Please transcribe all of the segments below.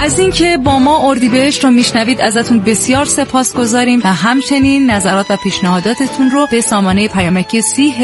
از اینکه با ما اردیبهشت رو میشنوید ازتون بسیار سپاسگزاریم و همچنین نظرات و پیشنهاداتتون رو به سامانه پیامکی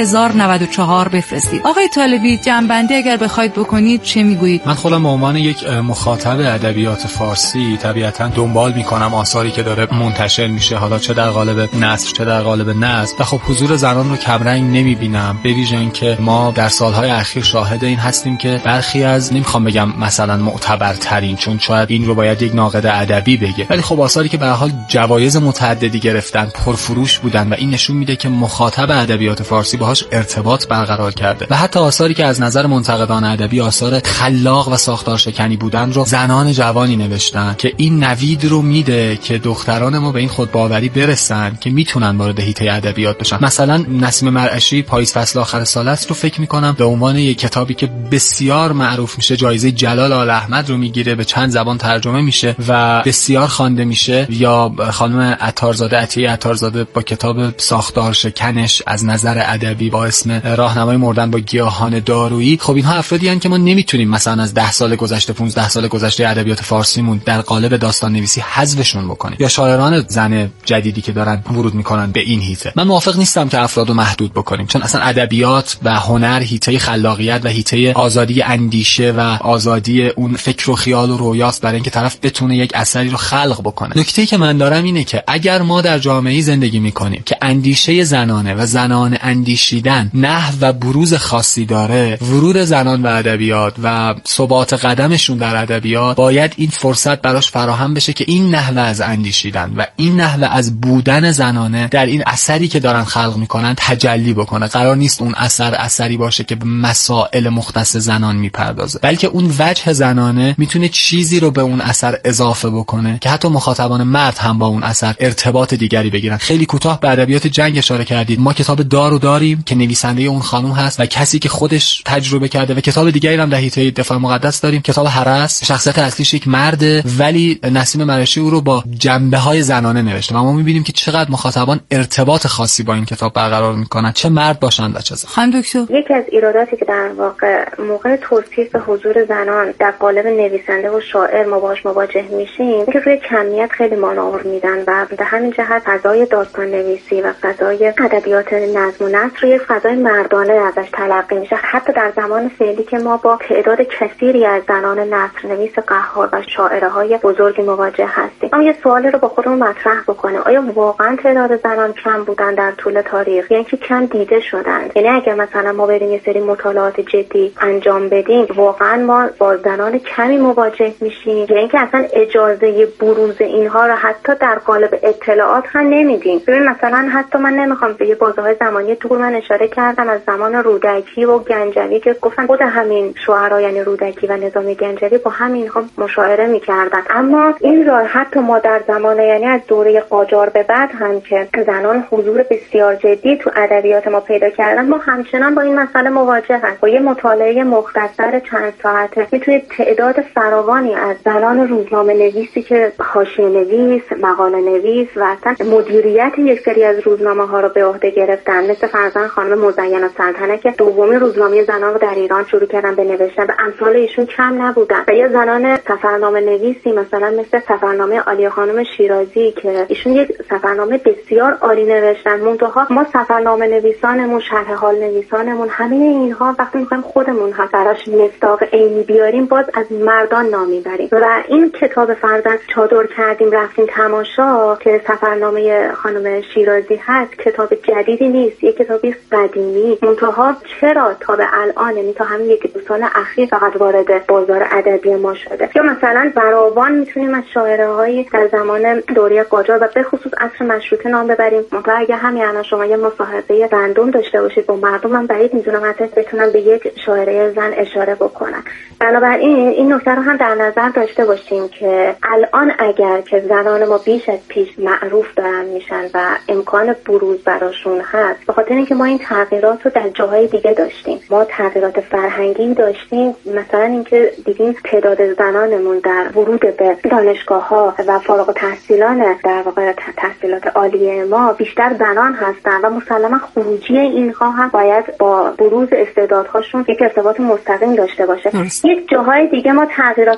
30094 بفرستید. آقای طالبی، جنبندی اگر بخواید بکنید چه میگویید؟ من خودم به عنوان یک مخاطب ادبیات فارسی طبیعتاً دنبال میکنم آثاری که داره منتشر میشه، حالا چه در قالب نثر چه در قالب نظم، و خب حضور زنان رو کمرنگ نمیبینم، به ویژه اینکه ما در سالهای اخیر شاهد این هستیم که برخی از، نمیخوام بگم مثلا معتبرترین، چون شاید این رو باید یک ناقد ادبی بگه، ولی خب آثاری که به هر حال جوایز متعددی گرفتن، پرفروش بودن و این نشون میده که مخاطب ادبیات فارسی باهاش ارتباط برقرار کرده. و حتی آثاری که از نظر منتقدان ادبی آثار خلاق و ساختارشکنی بودن رو زنان جوانی نوشتن که این نوید رو میده که دختران ما به این خودباوری برسن که میتونن وارد حیطه ادبیات بشن. مثلا نسیم مرعشی پاییز فصل آخر سال است رو فکر میکنم به عنوان یک کتابی که بسیار معروف میشه، جایزه جلال آل احمد رو میگیره، به چند زبان ترجمه میشه و بسیار خوانده میشه. یا خانم عطارزاده، عطیه عطارزاده با کتاب ساختار شکنش از نظر ادبی با اسم راهنمای مردن با گیاهان دارویی. خب اینها افرادی هستند که ما نمیتونیم مثلا از 10 سال گذشته 15 سال گذشته ادبیات فارسیمون در قالب داستان نویسی حذفشون بکنیم. یا شاعران زن جدیدی که دارن ورود میکنن به این حیطه. من موافق نیستم که افرادو محدود بکنیم، چون اصلا ادبیات و هنر حیطه خلاقیت و حیطه آزادی اندیشه و آزادی اون فکر و خیال و رویاست برای اینکه طرف بتونه یک اثری رو خلق بکنه. نکته‌ای که من دارم اینه که اگر ما در جامعه‌ای زندگی میکنیم که اندیشه زنانه و زنان اندیشیدن نحو و بروز خاصی داره، ورود زنان و ادبیات و ثبات قدمشون در ادبیات باید این فرصت براش فراهم بشه که این نحو از اندیشیدن و این نحو از بودن زنانه در این اثری که دارن خلق میکنن تجلی بکنه. قرار نیست اون اثری باشه که به مسائل مختص زنان میپردازه، بلکه اون وجه زنانه میتونه چیزی رو به اون اثر اضافه بکنه که حتی مخاطبان مرد هم با اون اثر ارتباط دیگری بگیرن. خیلی کوتاه به ادبیات جنگ اشاره کردید. ما کتاب دارو داریم که نویسنده اون خانم هست و کسی که خودش تجربه کرده، و کتاب دیگری هم در حیطه دفاع مقدس داریم، کتاب هرس، شخصیت اصلیش یک مرده ولی نسیم مرعشی او رو با جنبه‌های زنانه نوشته و ما می‌بینیم که چقدر مخاطبان ارتباط خاصی با این کتاب برقرار می‌کنن، چه مرد باشند و چه زن. خانم دکتر، یکی از ایراداتی که در واقع موقع توصیف حضور زنان در قالب نویسنده و شاعر ما باهاش مواجه میشیم که روی کمیت خیلی مانور میدن و به همین جهت فضای داستان نویسی و فضای ادبیات نظم و نثر روی فضای مردانه ازش تلقی میشه. حتی در زمان فعلی که ما با تعداد کثیری از زنان نثر نویس قهار و شاعره های بزرگی مواجه هستیم. اما یه سوالی رو با خودمون مطرح بکنیم: آیا واقعا تعداد زنان کم بودن در طول تاریخ، یعنی که کم دیده شدن؟ یعنی اگر مثلا ما بریم یه سری مطالعات جدی انجام بدیم واقعا ما با زنان کمی مواجه میشیم، یعنی که اصلا اجازه بروز اینها رو حتی در قالب اطلاعات هم نمیدیم. ببین مثلا حتی من نمیخوام به یه بازه‌های زمانی دور من اشاره کردم از زمان رودکی و گنجوی که گفتن خود همین شاعرها یعنی رودکی و نظامی گنجوی با همینها مشاعره میکردن. اما این را حتی ما در زمان یعنی از دوره قاجار به بعد هم که زنان حضور بسیار جدی تو ادبیات ما پیدا کردن، ما همچنان با این مسئله مواجه هستیم. با یه مطالعه مختصر چند ساعته میتونید تعداد فراوانی از زنان روزنامه نویسی که حاشیه نویس، مقاله نویس و اصلا مدیریت یک سری از روزنامه ها رو به عهده گرفتن، مثل فرزند خانم مزینه سلطنه که دومین روزنامه زنان رو در ایران شروع کردن به نوشتن و امثال ایشون کم نبودن. و یا زنان سفرنامه نویسی مثلا مثل سفرنامه عالیه خانم شیرازی که ایشون یک سفرنامه بسیار عالی نوشتن. منتها ما سفرنامه نویسانمون، شرح حال نویسانمون، همه اینها وقتی میخوایم خودمون هم براش مصداق عینی بیاریم باز از مردان نام میبریم. و این کتاب فرزند چادر کردیم رفتیم تماشا که سفرنامه خانم شیرازی هست، کتاب جدیدی نیست، یک کتابی قدیمی. منتها چرا تا به الان، یعنی تا همین یک دو سال اخیر فقط وارد بازار ادبی ما شده؟ یا مثلا فراوان میتونیم از شاعرهایی در زمان دوره قاجار و به خصوص عصر مشروطه نام ببریم. مثلا اگه همین الان شما یه مصاحبه رندوم داشته باشید با مردم، من بعید میدونم حتی بتونم به یک شاعره زن اشاره بکنم. بنابراین این نکته رو هم در نظر داشته باشیم که الان اگر که زنان ما بیش از پیش معروف دارن میشن و امکان بروز براشون هست، به خاطر اینکه ما این تغییرات رو در جاهای دیگه داشتیم. ما تغییرات فرهنگی داشتیم، مثلا اینکه دیدیم تعداد زنانمون در ورود به دانشگاه‌ها و فارغ التحصیلان در واقع تحصیلات عالیه ما بیشتر زنان هستن و مسلما خروجی اینها هم باید با بروز استعدادهاشون یک ارتباط مستقیم داشته باشه. یک جاهای دیگه ما تغییرات فرهنگی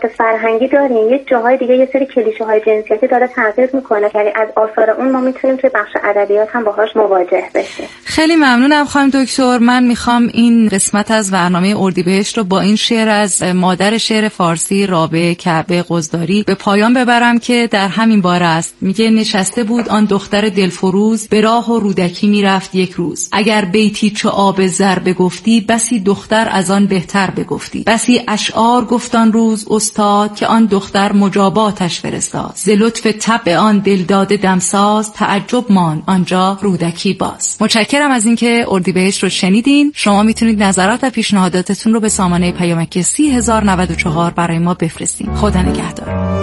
فرهنگی داریم، یه جاهای دیگه یه سری کلیشه‌های جنسیتی داره تغییر میکنه که از آثار اون ما میتونیم توی بخش ادبیات هم باهاش مواجه بشیم. خیلی ممنونم خانم دکتر. من میخوام این قسمت از برنامه اردیبهشت رو با این شعر از مادر شعر فارسی رابعه کعبه قزداری به پایان ببرم که در همین باره است. میگه نشسته بود آن دختر دلفروز، به راه و رودکی میرفت یک روز. اگر بیتی چو آب زر بگفتی، بسی دختر از آن بهتر بگفتی. بسی اشعار گفتان روز استاد، که آن دختر مجاباتش فرستاد. ز لطف طبع آن دلداد دمساز، تعجب مان آنجا رودکی باز. متشکرم از اینکه اردیبهشت رو شنیدین. شما میتونید نظرات و پیشنهاداتتون رو به سامانه پیامکی 30,094 برای ما بفرستین. خدا نگهدار.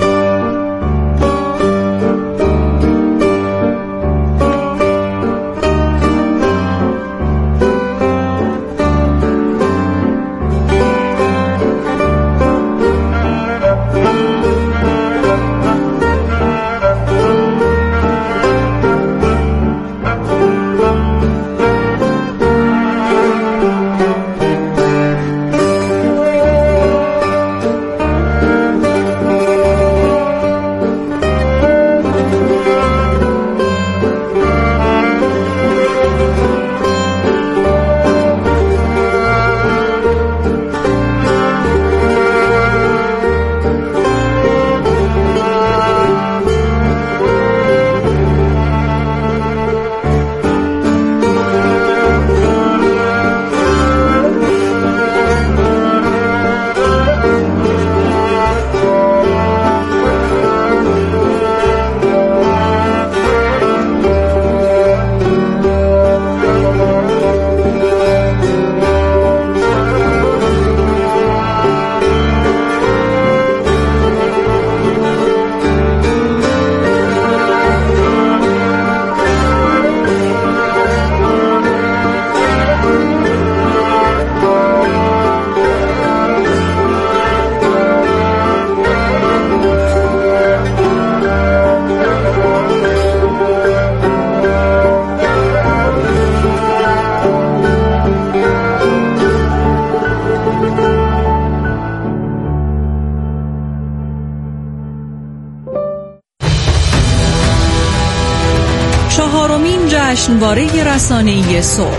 جشنواره رسانه‌ای صبح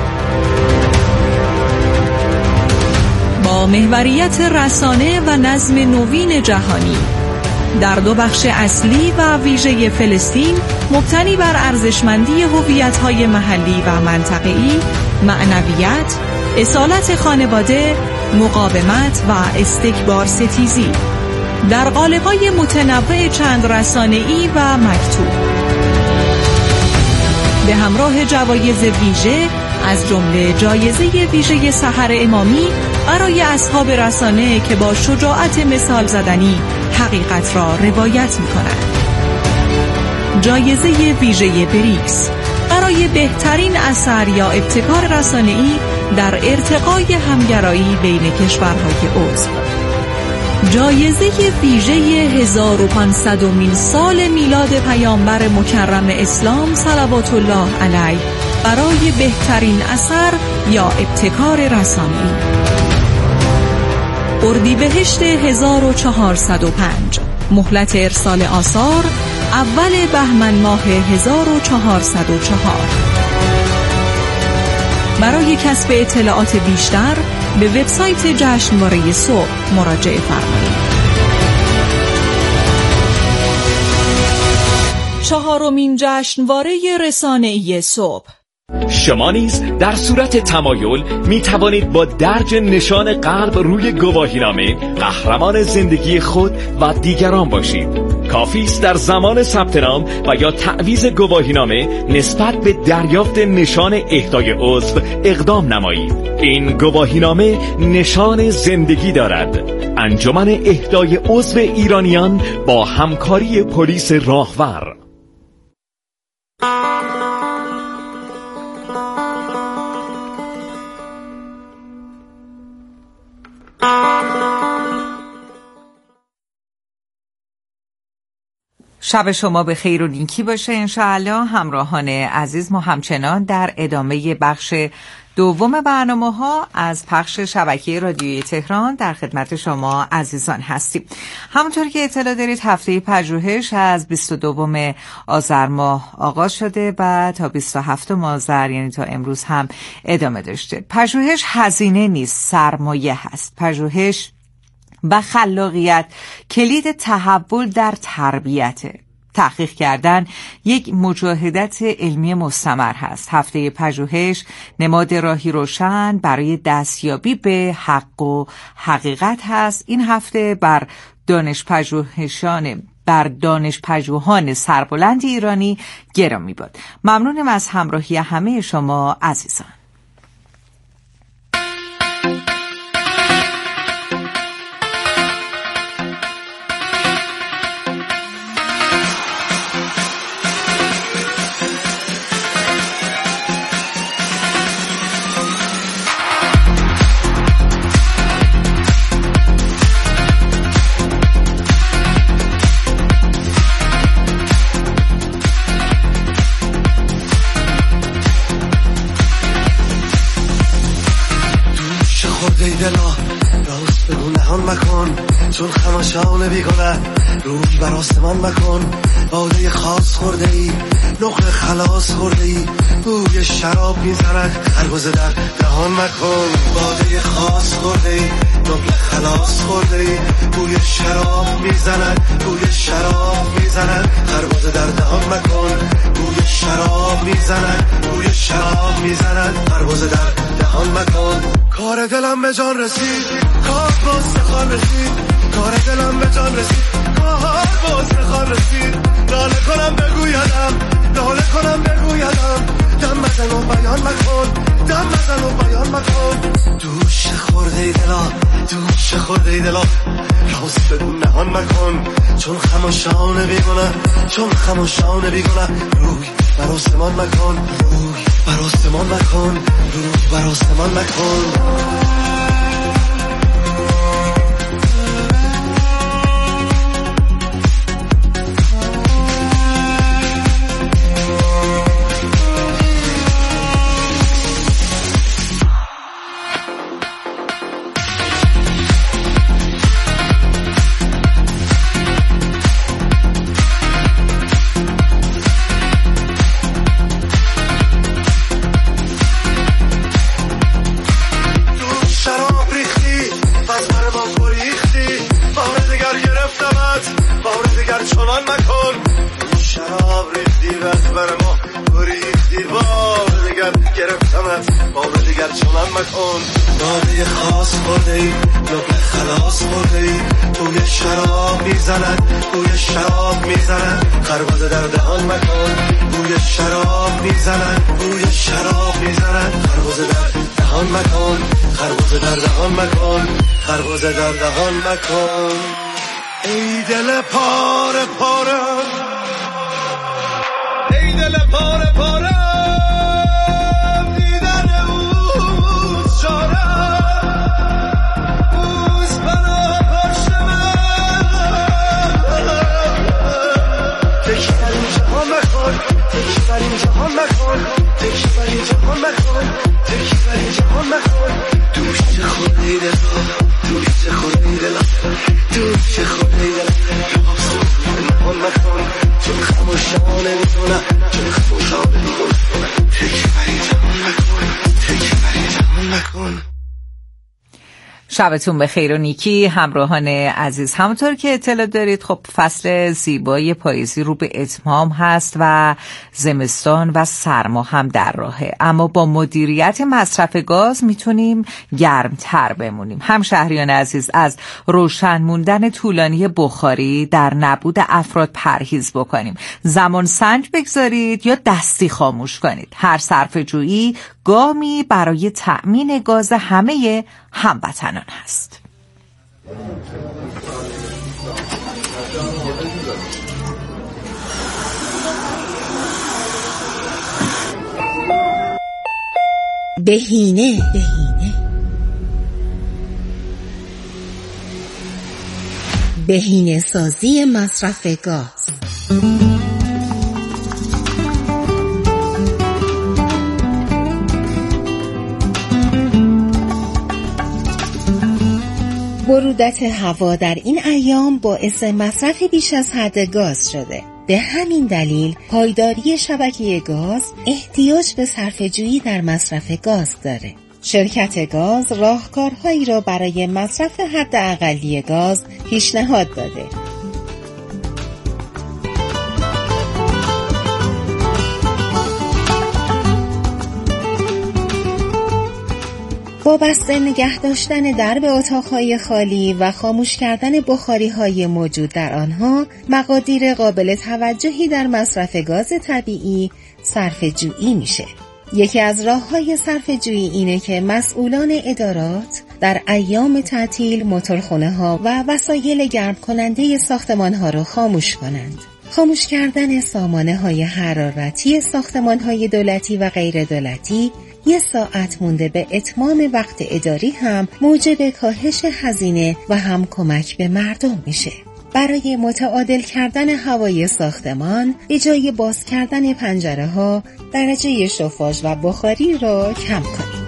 با محوریت رسانه و نظم نوین جهانی در دو بخش اصلی و ویژه فلسطین مبتنی بر ارزشمندی هویت‌های محلی و منطقه‌ای، معنویت، اصالت خانواده، مقاومت و استکبار ستیزی در قالب‌های متنوع چند رسانه‌ای و مکتوب، به همراه جوایز ویژه از جمله جایزه ویژه سحر امامی برای اصحاب رسانه که با شجاعت مثال زدنی حقیقت را روایت می‌کنند. جایزه ویژه بریکس برای بهترین اثر یا ابتکار رسانه‌ای در ارتقای همگرایی بین کشورهای عضو. جایزه ویژه 1500مین سال میلاد پیامبر مکرم اسلام صلوات الله علیه برای بهترین اثر یا ابتکار رسانه‌ای. اردیبهشت 1405 مهلت ارسال آثار اول بهمن ماه 1404. برای کسب اطلاعات بیشتر به وبسایت جشنواره صبح مراجعه فرمایید. چهارمین جشنواره رسانه‌ای صبح. شما نیز در صورت تمایل می توانید با درج نشان قلب روی گواهینامه قهرمان زندگی خود و دیگران باشید. کافی است در زمان ثبت نام و یا تعویض گواهینامه نسبت به دریافت نشان اهدای عضو اقدام نمایید. این گواهینامه نشان زندگی دارد. انجمن اهدای عضو ایرانیان با همکاری پلیس راهور. شب شما به خیر و نیکی باشه انشاءالله. همراهان عزیز، ما همچنان در ادامه بخش دوم برنامه‌ها از پخش شبکه رادیویی تهران در خدمت شما عزیزان هستیم. همونطور که اطلاع دارید هفته پژوهش از 22 آذر ماه آغاز شده و تا 27 آذر یعنی تا امروز هم ادامه داشته. پژوهش هزینه نیست، سرمایه هست. پژوهش و خلاقیت کلید تحول در تربیته. تحقیق کردن یک مجاهدت علمی مستمر هست. هفته پژوهش نماد راهی روشن برای دستیابی به حق و حقیقت هست. این هفته بر دانش پژوهان سربلند ایرانی گرامی باد. ممنونم از همراهی همه شما عزیزان. چون خماشان بیگنه روی بر آسمان مکن. باده خاص خورده ای، نقل خلاص خورده ای، بوی شراب میزند خربزه در دهان مکن. باده خاص خورده ای، نقل خلاص خورده ای، بوی شراب میزند، بوی شراب میزند خربزه در دهان مکن. بوی شراب میزند، بوی شراب میزند خربزه در دهان مکن. کار دلم به جان رسید، کار باستخان رسید، کار دلم به جان رسید، کار باستخان رسید. ناله کنم بگویدم، ناله کنم بگویدم، دم بزن و بیان مکن، دم بزن و بیان مکن. دوش خورده دلا، دوش خورده دلا، راست بگو نهان مکن. چون خماشان بیگنه، چون خماشان بیگنه، روی بر آسمان مکن، روی بر آسمان مکن، روی بر آسمان مکن. داده خاص خورده ای، نقل خلاص خورده ای، بوی شراب میزند، بوی شراب میزند خربزه در دهان مکن. بوی شراب میزند، بوی شراب میزند خربزه در دهان مکن، خربزه در دهان مکن، خربزه در دهان مکن. ای دل پاره پاره، ای دل پاره پاره، جهان مکن، تکی بر این جهان مکن، تکی بر این جهان مکن. دوش خورده ای دلا، دوش خورده ای دلا، دوش خورده ای دلا، راست بگو نهان مکن. چون خماشانه میکنه، چون خماشانه میکنه، تکی بر این جهان مکن، تکی بر این جهان مکن. شبتون به خیر و نیکی همراهان عزیز. همونطور که اطلاع دارید خب فصل زیبای پاییزی رو به اتمام هست و زمستان و سرما هم در راهه، اما با مدیریت مصرف گاز میتونیم گرمتر بمونیم. همشهریان عزیز، از روشن موندن طولانی بخاری در نبود افراد پرهیز بکنیم. زمان سنج بگذارید یا دستی خاموش کنید. هر صرفه‌جویی گامی برای تأمین گاز همه هموطنان هست. بهینه بهینه سازی مصرف گاز. برودت هوا در این ایام باعث مصرف بیش از حد گاز شده. به همین دلیل پایداری شبکه گاز احتیاج به صرفه‌جویی در مصرف گاز داره. شرکت گاز راهکارهایی را برای مصرف حداقلی گاز پیشنهاد داده. با بسته نگه داشتن درب اتاقهای خالی و خاموش کردن بخاریهای موجود در آنها، مقادیر قابل توجهی در مصرف گاز طبیعی صرفه‌جویی میشه. یکی از راه‌های صرفه‌جویی اینه که مسئولان ادارات در ایام تعطیل موتورخانه‌ها و وسایل گرم کننده ساختمان‌ها را خاموش کنند. خاموش کردن سامانه‌های حرارتی ساختمان‌های دولتی و غیر دولتی 1 ساعت مونده به اتمام وقت اداری هم موجب کاهش هزینه و هم کمک به مردم میشه. برای متعادل کردن هوای ساختمان، به جای باز کردن پنجره‌ها، درجه شوفاژ و بخاری را کم کنید.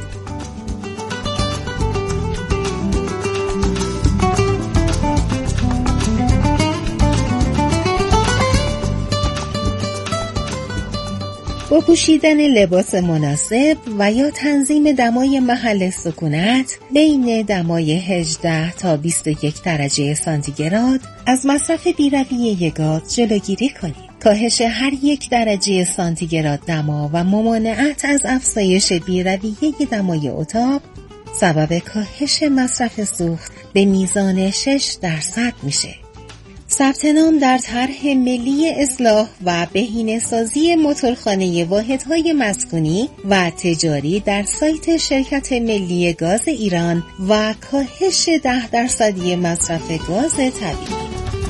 با پوشیدن لباس مناسب و یا تنظیم دمای محل سکونت بین دمای 18 تا 21 درجه سانتیگراد از مصرف بی‌رویه گاز جلوگیری کنید. کاهش هر 1 درجه سانتیگراد دما و ممانعت از افزایش بی‌رویه دمای اتاق سبب کاهش مصرف سوخت به میزان 6% میشه. ثبت نام در طرح ملی اصلاح و بهینه‌سازی موتورخانه واحدهای مسکونی و تجاری در سایت شرکت ملی گاز ایران و کاهش 10% مصرف گاز طبیعی.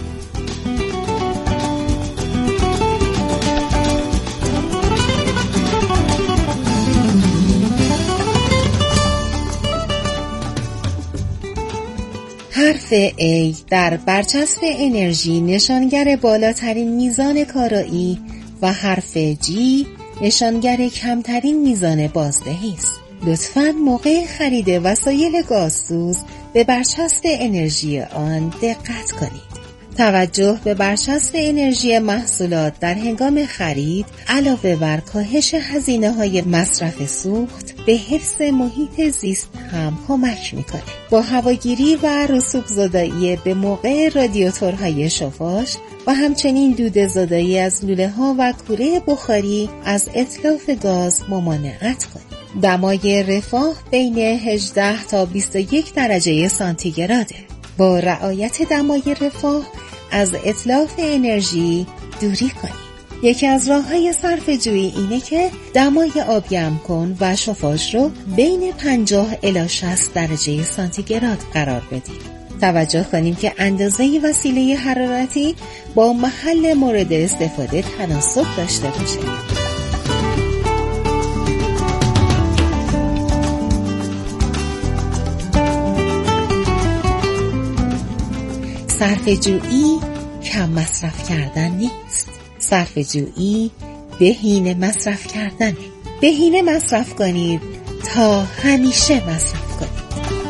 حرف A در برچسب انرژی نشانگر بالاترین میزان کارایی و حرف G نشانگر کمترین میزان بازدهی است. لطفاً موقع خرید وسایل گازسوز به برچسب انرژی آن دقت کنید. توجه به برچسب انرژی محصولات در هنگام خرید علاوه بر کاهش هزینه‌های مصرف سوخت به حفظ محیط زیست هم کمک می‌کنه. با هواگیری و رسوب زدایی به موقع رادیاتورهای شوفاژ و همچنین دود زدایی از لوله‌ها و کوره بخاری از اتلاف گاز ممانعت کنید. دمای رفاه بین 18 تا 21 درجه سانتیگراده. با رعایت دمای رفاه از اتلاف انرژی دوری کنید. یکی از راه‌های صرفه‌جویی اینه که دمای آب گرم کن و شوفاژ رو بین 50 الی 60 درجه سانتیگراد قرار بدید. توجه کنیم که اندازه وسیله حرارتی با محل مورد استفاده تناسب داشته باشه. صرفه‌جویی کم مصرف کردن نیست. صرفه‌جویی بهینه مصرف کردنه. بهینه مصرف کنید تا همیشه مصرف کنید.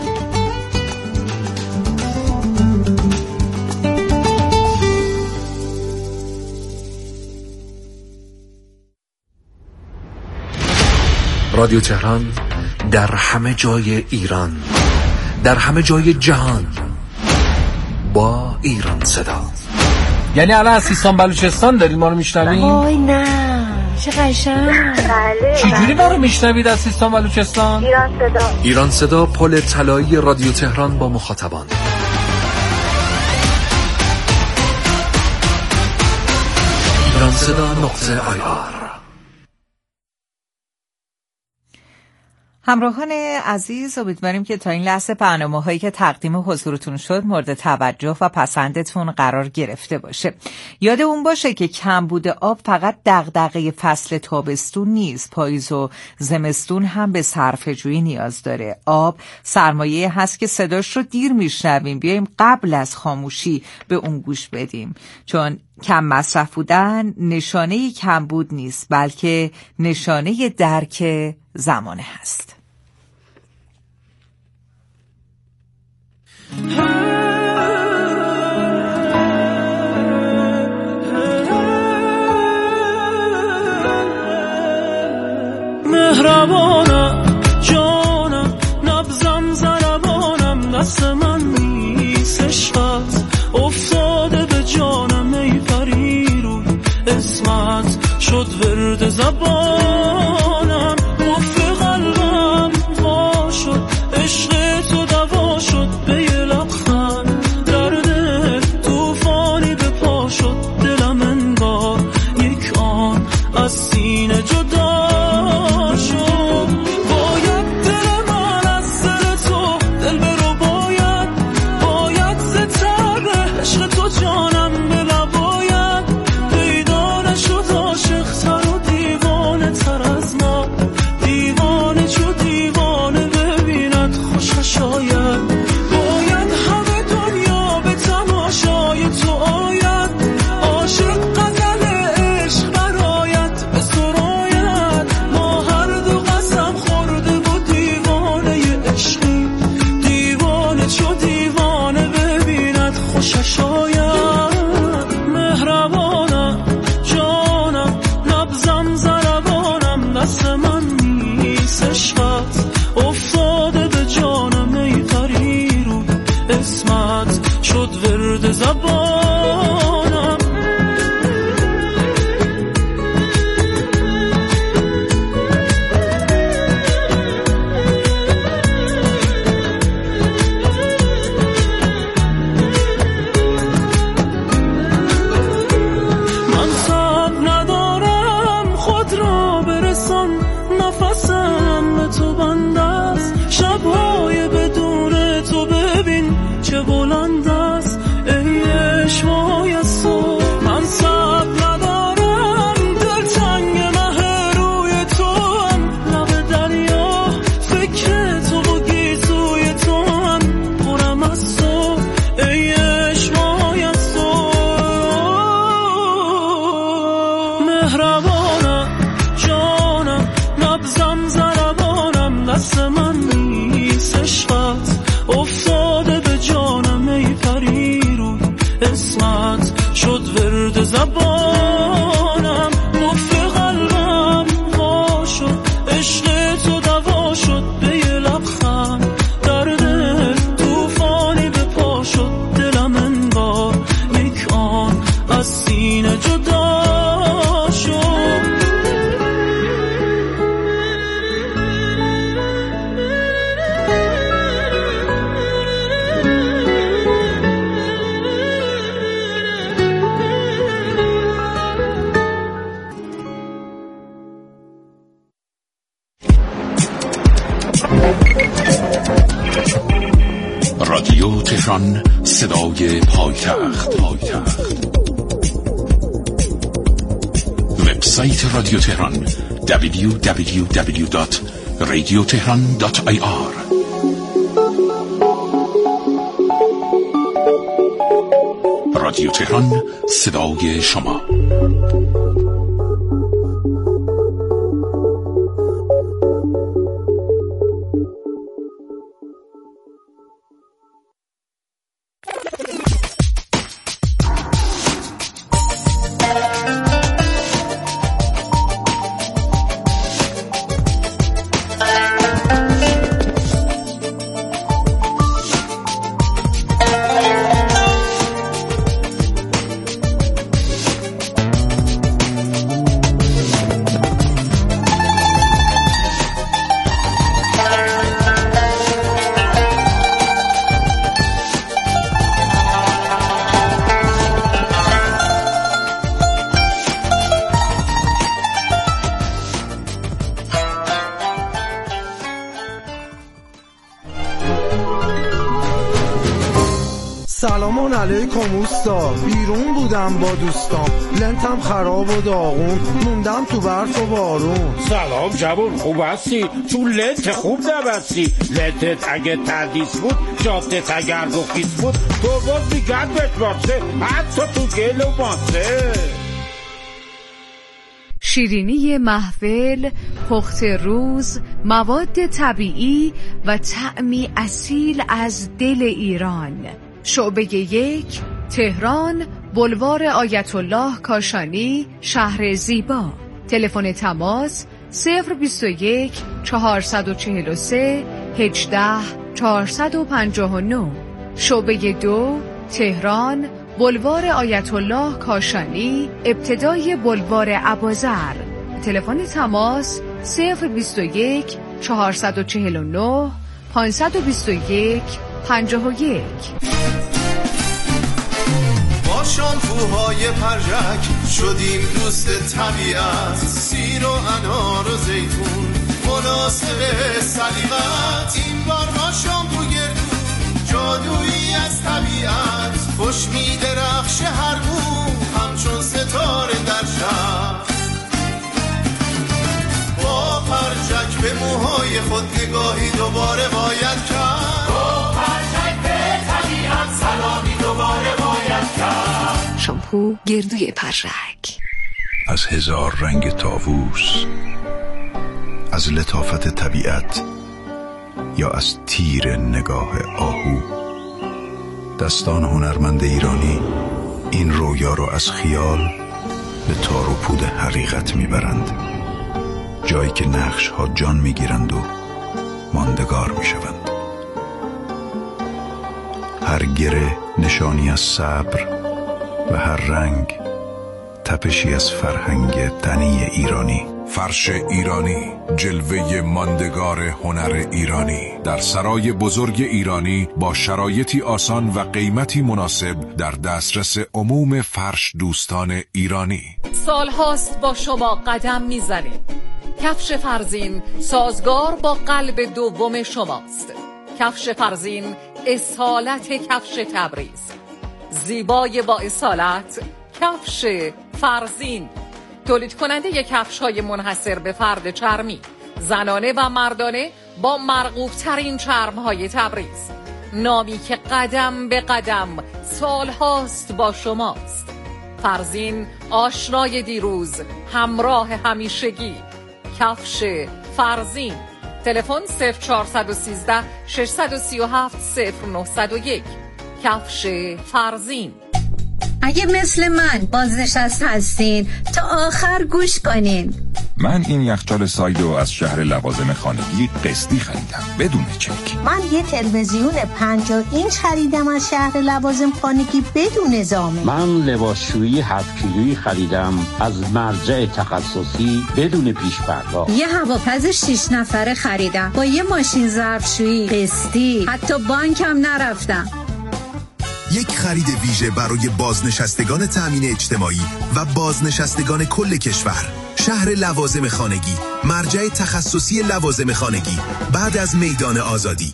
رادیو تهران در همه جای ایران، در همه جای جهان، با ایران صدا. یعنی الان از سیستان بلوچستان دارید ما رو میشنوید؟ وای نه چه قشنگ. چجوری ما رو میشنوید از سیستان بلوچستان؟ ایران صدا. ایران صدا، پل طلایی رادیو تهران با مخاطبان. ایرانصدا.ir. همراهان عزیز، امیدواریم که تا این لحظه برنامه‌هایی که تقدیم حضورتون شد مورد توجه و پسندتون قرار گرفته باشه. یاد اون باشه که کمبود آب فقط دغدغه فصل تابستون نیست، پاییز و زمستون هم به صرفه‌جویی نیاز داره. آب سرمایه هست که صداش رو دیر میشنویم، بیایم قبل از خاموشی به اون گوش بدیم، چون کم مصرف بودن نشانه کمبود نیست، بلکه نشانه درک زمانه هست. مهربانم جانم نبزم ضربانم دست من نیست عشقت افتاده به جانم ای پری روی اسمت شد ورد زبانم مفت قلبم وا شد عشق تو دوا شد به یه لبخند درد توفانی به پا شد دلم انگار یک آن از سینه جدا رادیو تهران، صدای پایتخت. وبسایت رادیو تهران www.radiotehran.ir. رادیو تهران، صدای شما. سلامان علیکم اوستا، بیرون بودم با دوستام، لنتم خراب و داغون، موندم تو برف و بارون. سلام جوون، خوب هستی؟ تو لنت خوب نبستی، لنتت اگه تردیس بود، جادت اگر رخیص بود، تو باز میگرد بهت باسه، حتی تو گل و ماسه. شیرینی محفل، پخت روز، مواد طبیعی و طعمی اصیل از دل ایران. شعبه 1 تهران، بولوار آیت الله کاشانی، شهر زیبا. تلفن تماس 021 443 18 459. شعبه 2 تهران، بولوار آیت الله کاشانی، ابتدای بولوار ابوذر. تلفن تماس 021 449 521 51. با شامپوهای پرژک شدیم دوست طبیعت، سیر و انار و زیتون مناسب سلیقت. این بار با شامپو گردون جادویی از طبیعت، خوش می درخش هر بو همچون ستاره در شب. با پرژک به موهای خود نگاهی دوباره باید کرد، با پرژک به طبیعت سلامی دوباره باید کرد. شامپو گردوی پرژک. از هزار رنگ طاووس، از لطافت طبیعت یا از تیر نگاه آهو، دستان هنرمند ایرانی این رویا رو از خیال به تار و پود حقیقت میبرند، جایی که نقش ها جان میگیرند و ماندگار میشوند. هر گره نشانی از صبر و هر رنگ تپشی از فرهنگ غنی ایرانی. فرش ایرانی، جلوه ماندگار هنر ایرانی، در سرای بزرگ ایرانی با شرایطی آسان و قیمتی مناسب در دسترس عموم فرش دوستان ایرانی. سال هاست با شما قدم میزنیم. کفش فرزین سازگار با قلب دوم شماست. کفش فرزین اصالت کفش تبریز، زیبای با اصالت کفش فرزین. تولید کننده یک کفش‌های منحصر به فرد چرمی، زنانه و مردانه با مرغوب ترین چرم‌های تبریز. نامی که قدم به قدم سال هاست با شماست. فرزین آشنای دیروز، همراه همیشگی. کفش فرزین. تلفن 0413 637 0901. کفش فرزین. اگه مثل من بازنشسته هستین تا آخر گوش کنین. من این یخچال سایدو از شهر لوازم خانگی قسطی خریدم بدون چک. من یه تلویزیون 50 اینچ خریدم از شهر لوازم خانگی بدون زامن. من لباسشویی 7 کیلویی خریدم از مرجع تخصصی بدون پیش پرداخت. یه هواپز 6 نفره خریدم با یه ماشین ظرفشویی قسطی، حتی بانکم نرفتم. یک خرید ویژه برای بازنشستگان تامین اجتماعی و بازنشستگان کل کشور. شهر لوازم خانگی، مرجع تخصصی لوازم خانگی، بعد از میدان آزادی.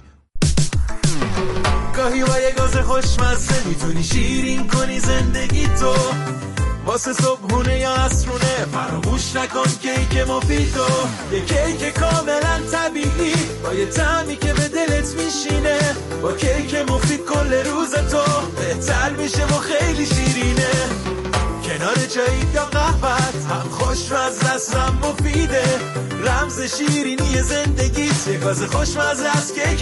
گاهی با یه گاز خوشمزه میتونی شیرین کنی زندگی تو، واسه صبحونه یا عصرونه فراموش نکن کیک مفیدو. یه کیک کاملا طبیعی با یه طعمی که به دلت میشینه، با کیک مفید کل روز تو بهتر میشه و خیلی شیرینه. کنار چای یا قهوت هم خوشمزه است هم مفیده، رمز شیرینی زندگیت یه گاز خوشمزه است کیک